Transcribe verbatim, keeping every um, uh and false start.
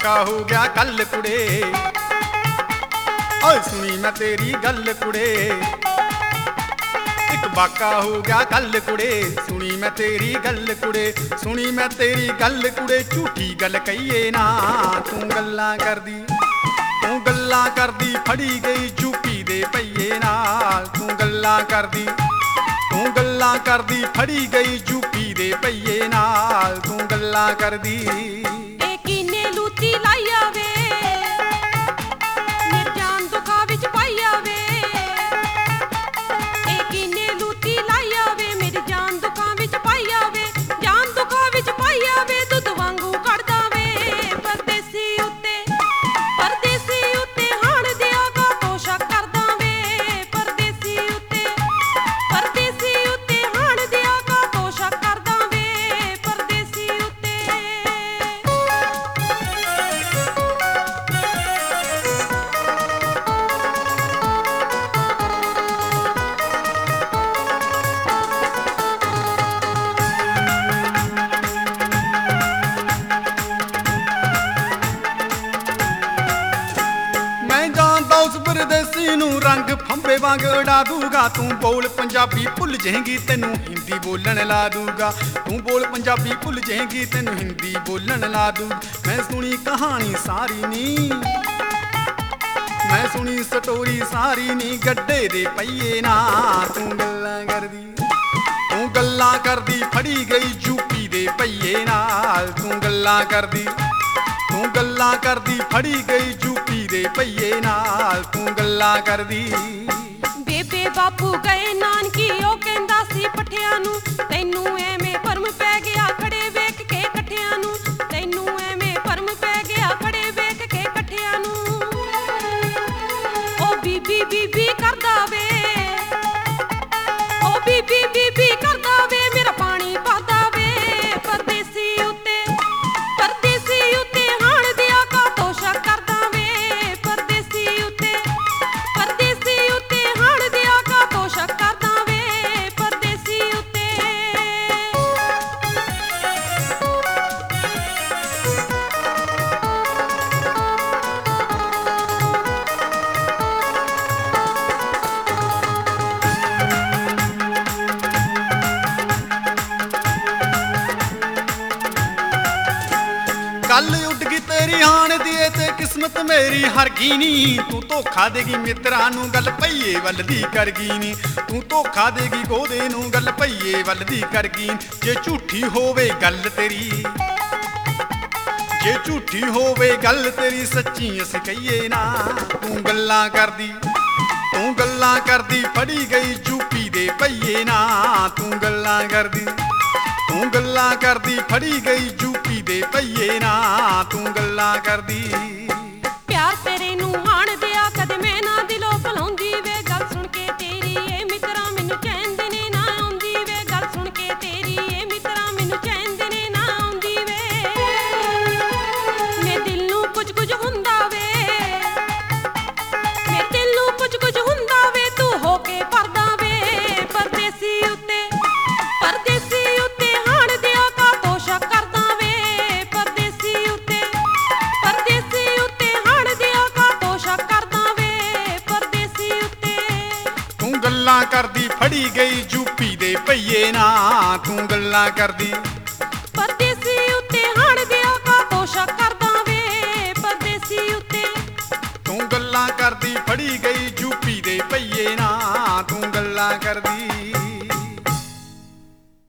ਬਾਕਾ ਹੋ ਗਿਆ ਕੱਲ ਕੁੜੇ ਓਏ ਸੁਣੀ ਮੈਂ ਤੇਰੀ ਗੱਲ ਕੁੜੇ ਇੱਕ ਬਾਕਾ ਹੋ ਗਿਆ ਕੱਲ ਕੁੜੇ ਸੁਣੀ ਮੈਂ ਤੇਰੀ ਗੱਲ ਕੁੜੇ ਸੁਣੀ ਮੈਂ ਤੇਰੀ ਗੱਲ ਕੁੜੇ ਝੂਠੀ ਗੱਲ ਕਹੀਏ ਨਾ ਤੂੰ ਗੱਲਾਂ ਕਰਦੀ ਤੂੰ ਗੱਲਾਂ ਕਰਦੀ ਫੜੀ ਗਈ ਯੂਪੀ ਦੇ ਪਈਏ ਨਾਲ ਤੂੰ ਗੱਲਾਂ ਕਰਦੀ ਤੂੰ ਗੱਲਾਂ ਕਰਦੀ ਫੜੀ ਗਈ ਯੂਪੀ ਦੇ ਪਈਏ ਨਾਲ ਤੂੰ ਗੱਲਾਂ ਕਰਦੀ ਇਹ ਕਿਨੇ ਲੂਤੀ ਲਾਈ ਆਵੇ ਮੇਰੀ ਜਾਨ ਦੁੱਖਾਂ ਵਿੱਚ ਪਾਈ ਆਵੇ ਇਹ ਕਿਨੇ ਲੂਤੀ ਲਾਈ ਆਵੇ ਮੇਰੀ ਜਾਨ ਦੁੱਖਾਂ ਵਿੱਚ ਪਾਈ ਆਵੇ ਜਾਨ ਦੁੱਖਾਂ ਵਿੱਚ ਪਾਈ ਆਵੇ ਦੁੱਧ ਵਾਂਗੂ ਕੱਢਦਾ ਵੇ ਪਰਦੇਸੀ ਉੱਤੇ ਪਰਦੇਸੀ ਉੱਤੇ ਹਾਣ ਦਿਆ ਕਾ ਤੋਸ਼ਾ ਕਰਦਾ ਵੇ ਪਰਦੇਸੀ ਉੱਤੇ ਪਰਦੇਸੀ ਉੱਤੇ ਹਾਣ ਦਿਆ ਕਾ ਤੋਸ਼ਾ ਕਰਦਾ ਵੇ ਪਰਦੇਸੀ ਉੱਤੇ ਮੈਂ ਜਾਣਦਾ ਉਸ ਪਰਦੇਸੀ ਨੂੰ ਰੰਗ ਫੰਬੇ ਵਾਂਗ ਉਡਾ ਦੂਗਾ ਤੂੰ ਬੋਲ ਪੰਜਾਬੀ ਭੁੱਲ ਜਾਏਂਗੀ ਤੈਨੂੰ ਹਿੰਦੀ ਬੋਲਣ ਲਾ ਦੂਗਾ ਤੂੰ ਬੋਲ ਪੰਜਾਬੀ ਭੁੱਲ ਜਾਏਂਗੀ ਤੈਨੂੰ ਹਿੰਦੀ ਬੋਲਣ ਲਾ ਦੂ ਮੈਂ ਸੁਣੀ ਕਹਾਣੀ ਸਾਰੀ ਨੀ ਮੈਂ ਸੁਣੀ ਸਟੋਰੀ ਸਾਰੀ ਨੀ ਗੱਡੇ ਦੇ ਪਈਏ ਨਾ ਤੂੰ ਗੱਲਾਂ ਕਰਦੀ ਤੂੰ ਗੱਲਾਂ ਕਰਦੀ ਫੜੀ ਗਈ ਯੂਪੀ ਦੇ ਪਈਏ ਨਾਲ ਤੂੰ ਗੱਲਾਂ ਕਰਦੀ ਤੂੰ ਗੱਲਾਂ ਕਰਦੀ ਫੜੀ ਗਈ ਯੂਪੀ ਦੇ ਪਈਏ ਨਾਲ ਤੂੰ ਗੱਲਾਂ ਕਰਦੀ ਬੇਬੇ ਬਾਪੂ ਗਏ ਨਾਨਕੀ ਉਹ ਕਹਿੰਦਾ ਸੀ ਪੱਠਿਆਂ ਨੂੰ ਤੈਨੂੰ ਐਵੇਂ ਭਰਮ ਪੈ ਗਿਆ ਖੜੇ ਵੇਖ ਕੇ ਇਕੱਠਿਆਂ ਨੂੰ ਤੈਨੂੰ ਐਵੇਂ ਭਰਮ ਪੈ ਗਿਆ ਖੜੇ ਵੇਖ ਕੇ ਇਕੱਠਿਆਂ ਨੂੰ ਉਹ ਬੀਬੀ ਬੀਬੀ ਕਰਦਾ ਵੇ ਉਹ ਬੀਬੀ ਬੀਬੀ ਕਰਦਾ ਵੇ ਮੇਰਾ ਪਾਣੀ ਪਾਦਾ ਵੇ ਪਰਦੇਸੀ ਉੱਤੇ ਪਰਦੇਸੀ ਉੱਤੇ ਹਾਣ ਦਿਆ ਕਾ ਤੋਸ਼ਾ ਕਰਦਾ ਵੇ ਪਰਦੇਸੀ ਉੱਤੇ ਪਰਦੇਸੀ ਉੱਤੇ ਹਾਣ ਦਿਆ ਕਾ ਤੋਸ਼ਾ ਕਰਦਾ ਵੇ ਪਰਦੇਸੀ ਉੱਤੇ ਕੱਲ ਉੱਡ ਗਈ ਤੇਰੀ ਹਾਣ ਦੀ ਤੇ ਕਿਸਮਤ ਮੇਰੀ ਹਰ ਗਈ ਨੀ ਤੂੰ ਧੋਖਾ ਦੇਗੀ ਮਿੱਤਰਾਂ ਨੂੰ ਗੱਲ ਪਈਏ ਵੱਲ ਦੀ ਕਰ ਗਈ ਨੀ ਤੂੰ ਧੋਖਾ ਦੇਗੀ ਗੋਦੇ ਨੂੰ ਗੱਲ ਪਈਏ ਵੱਲ ਦੀ ਕਰ ਗਈ ਜੇ ਝੂਠੀ ਹੋਵੇ ਗੱਲ ਤੇਰੀ ਜੇ ਝੂਠੀ ਹੋਵੇ ਗੱਲ ਤੇਰੀ ਸੱਚੀ ਅਸੀਂ ਕਹੀਏ ਨਾ ਤੂੰ ਗੱਲਾਂ ਕਰਦੀ ਤੂੰ ਗੱਲਾਂ ਕਰਦੀ ਫੜੀ ਗਈ ਯੂਪੀ ਦੇ ਪਈਏ ਨਾ ਤੂੰ ਗੱਲਾਂ ਕਰਦੀ ਤੂੰ ਗੱਲਾਂ ਕਰਦੀ ਫੜੀ ਗਈ ਯੂਪੀ ਦੇ ਪਈਏ ਨਾ ਤੂੰ ਗੱਲਾਂ ਕਰਦੀ ਪਿਆਰ ਤੇਰੇ ਨੂੰ ਹਾਣ ਦਿਆ ਕਦੇ ਮੈਂ ਨਾ ਦਿਲੋਂ ਭੁਲਾਉਂਦੀ ਵੇ ਗੱਲ ਸੁਣ ਕੇ ਤੇਰੀ ਏ ਮਿੱਤਰਾ ਮੈਨੂੰ ਚੈਨ ਦਿਨੇ ਨਾ ਆਉਂਦੀ ਵੇ ਗੱਲ ਸੁਣ ਕੇ ਤੇਰੀ ਏ ਮਿੱਤਰਾ ਮੈਨੂੰ ਚੈਨ ਦਿਨੇ ਨਾ ਆਉਂਦੀ ਵੇ ਮੇਰੇ ਦਿਲ ਨੂੰ ਕੁਝ ਕੁਝ ਹੁੰਦਾ ਵੇ ਮੇਰੇ ਦਿਲ ਨੂੰ ਕੁਝ ਕੁਝ ਹੁੰਦਾ ਵੇ ਤੂੰ ਹੋ ਕੇ ਪਰਦਾ ਵੇ ਪਰਦੇਸੀ ਉੱਤੇ ਪਰਦੇਸੀ ਉੱਤੇ ਹਾਣ ਦਿਆ ਕਾ ਤੋਸ਼ਾ ਕਰਦਾ ਵੇ ਪਰਦੇਸੀ ਉੱਤੇ ਪਰਦੇਸੀ ਉੱਤੇ ਹਾਣ ਦਿਆ ਕਾ ਤੋਸ਼ਾ ਕਰਦਾ ਵੇ ਪਰਦੇਸੀ ਉੱਤੇ ਤੂੰ ਗੱਲਾਂ ਕਰਦੀ ਫੜੀ ਗਈ ਯੂਪੀ ਦੇ ਪਈਏ ਨਾ ਤੂੰ ਗੱਲਾਂ ਕਰਦੀ ਪਰਦੇਸੀ ਉੱਤੇ ਹਾਣ ਦਿਆ ਕਾ ਤੋਸ਼ਾ ਕਰਦਾ ਵੇ ਪਰਦੇਸੀ ਉੱਤੇ ਤੂੰ ਗੱਲਾਂ ਕਰਦੀ ਫੜੀ ਗਈ ਯੂਪੀ ਦੇ ਪਈਏ ਨਾ ਤੂੰ ਗੱਲਾਂ ਕਰਦੀ